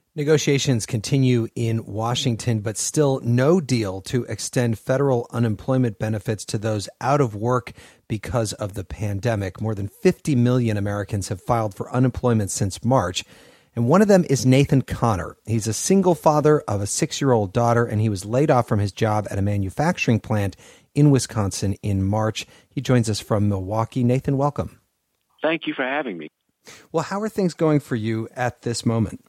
Negotiations continue in Washington, but still no deal to extend federal unemployment benefits to those out of work because of the pandemic. More than 50 million Americans have filed for unemployment since March, and one of them is Nathan Connor. He's a single father of a 6-year-old daughter, and he was laid off from his job at a manufacturing plant in Wisconsin in March. He joins us from Milwaukee. Nathan, welcome. Thank you for having me. Well, how are things going for you at this moment?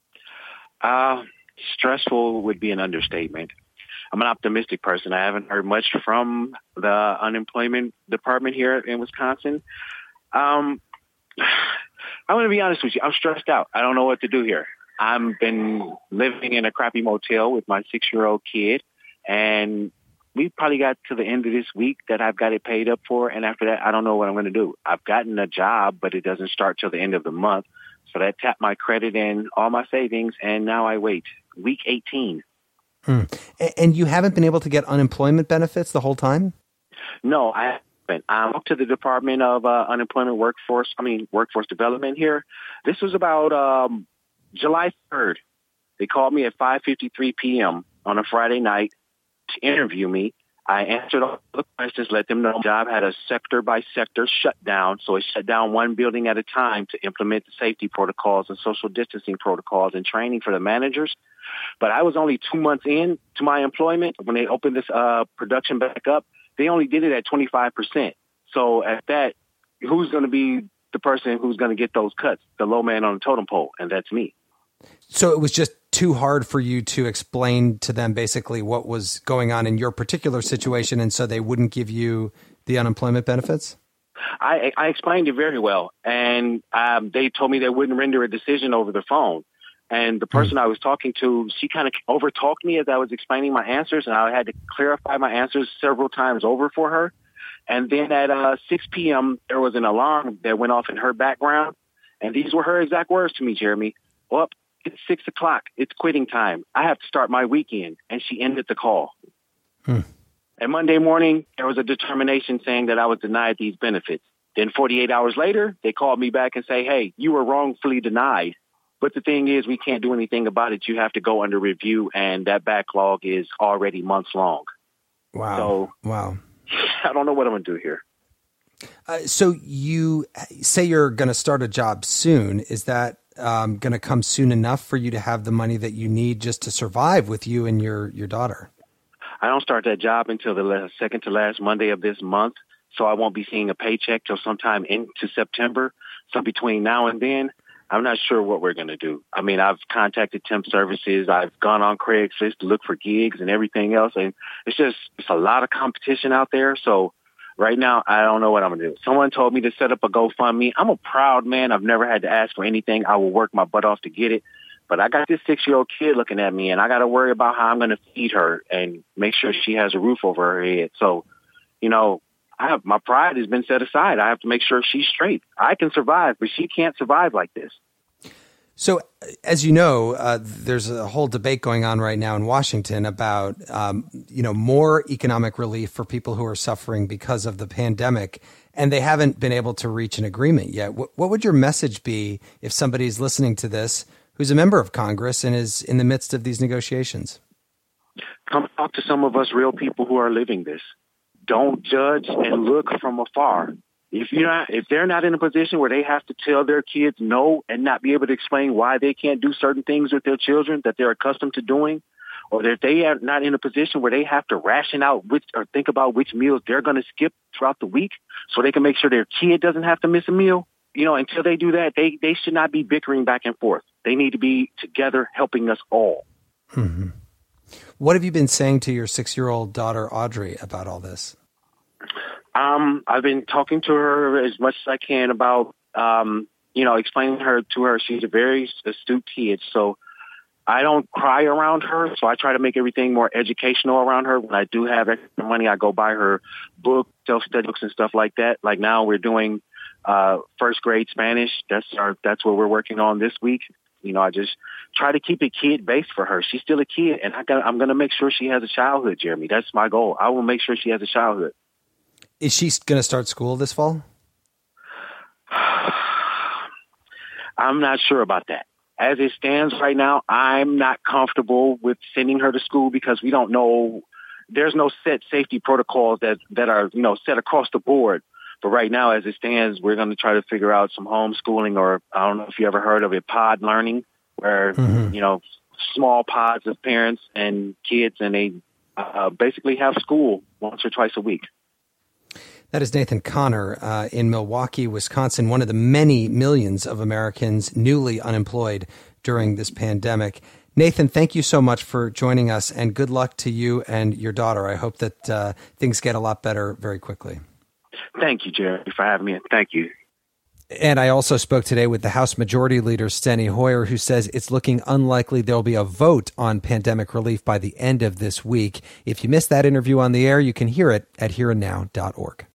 Stressful would be an understatement. I'm an optimistic person. I haven't heard much from the unemployment department here in Wisconsin. I'm going to be honest with you. I'm stressed out. I don't know what to do here. I've been living in a crappy motel with my 6-year-old kid, and we probably got to the end of this week that I've got it paid up for, and after that, I don't know what I'm going to do. I've gotten a job, but it doesn't start till the end of the month. So that tapped my credit and all my savings, and now I wait. Week 18. And you haven't been able to get unemployment benefits the whole time? No, I haven't. I went to the Department of Workforce Development here. This was about July 3rd. They called me at 5:53 p.m. on a Friday night to interview me. I answered all the questions, let them know the job had a sector-by-sector shutdown, so it shut down one building at a time to implement the safety protocols and social distancing protocols and training for the managers. But I was only 2 months in to my employment. When they opened this production back up, they only did it at 25%. So at that, who's going to be the person who's going to get those cuts? The low man on the totem pole, and that's me. So it was just too hard for you to explain to them basically what was going on in your particular situation, and so they wouldn't give you the unemployment benefits? I explained it very well, and they told me they wouldn't render a decision over the phone. And the person I was talking to, she kind of overtalked me as I was explaining my answers, and I had to clarify my answers several times over for her. And then at 6 p.m., there was an alarm that went off in her background, and these were her exact words to me, Jeremy. Well, it's 6 o'clock. It's quitting time. I have to start my weekend. And she ended the call. And Monday morning, there was a determination saying that I was denied these benefits. Then 48 hours later, they called me back and say, hey, you were wrongfully denied. But the thing is, we can't do anything about it. You have to go under review, and that backlog is already months long. Wow. So, I don't know what I'm going to do here. So you say you're going to start a job soon. Is that going to come soon enough for you to have the money that you need just to survive with you and your daughter? I don't start that job until the second to last Monday of this month, so I won't be seeing a paycheck till sometime into September. So between now and then, I'm not sure what we're going to do. I mean, I've contacted temp services. I've gone on Craigslist to look for gigs and everything else, and it's a lot of competition out there. So right now, I don't know what I'm going to do. Someone told me to set up a GoFundMe. I'm a proud man. I've never had to ask for anything. I will work my butt off to get it. But I got this 6-year-old kid looking at me, and I got to worry about how I'm going to feed her and make sure she has a roof over her head. So, my pride has been set aside. I have to make sure she's straight. I can survive, but she can't survive like this. So, as you know, there's a whole debate going on right now in Washington about, more economic relief for people who are suffering because of the pandemic, and they haven't been able to reach an agreement yet. What would your message be if somebody's listening to this who's a member of Congress and is in the midst of these negotiations? Come talk to some of us real people who are living this. Don't judge and look from afar. If they're not in a position where they have to tell their kids no and not be able to explain why they can't do certain things with their children that they're accustomed to doing, or that they are not in a position where they have to ration out or think about which meals they're going to skip throughout the week so they can make sure their kid doesn't have to miss a meal, until they do that, they should not be bickering back and forth. They need to be together helping us all. Mm-hmm. What have you been saying to your 6-year-old daughter, Audrey, about all this? I've been talking to her as much as I can about, explaining to her. She's a very astute kid, so I don't cry around her. So I try to make everything more educational around her. When I do have extra money, I go buy her books, self-study books and stuff like that. Like now we're doing first grade Spanish. That's what we're working on this week. I just try to keep it kid-based for her. She's still a kid, and I'm going to make sure she has a childhood, Jeremy. That's my goal. I will make sure she has a childhood. Is she going to start school this fall? I'm not sure about that. as it stands right now, I'm not comfortable with sending her to school because we don't know. There's no set safety protocols that are, set across the board. But right now, as it stands, we're going to try to figure out some homeschooling, or I don't know if you ever heard of it, pod learning, where, small pods of parents and kids, and they basically have school once or twice a week. That is Nathan Connor in Milwaukee, Wisconsin, one of the many millions of Americans newly unemployed during this pandemic. Nathan, thank you so much for joining us, and good luck to you and your daughter. I hope that things get a lot better very quickly. Thank you, Jerry, for having me. Thank you. And I also spoke today with the House Majority Leader, Steny Hoyer, who says it's looking unlikely there'll be a vote on pandemic relief by the end of this week. If you missed that interview on the air, you can hear it at hereandnow.org.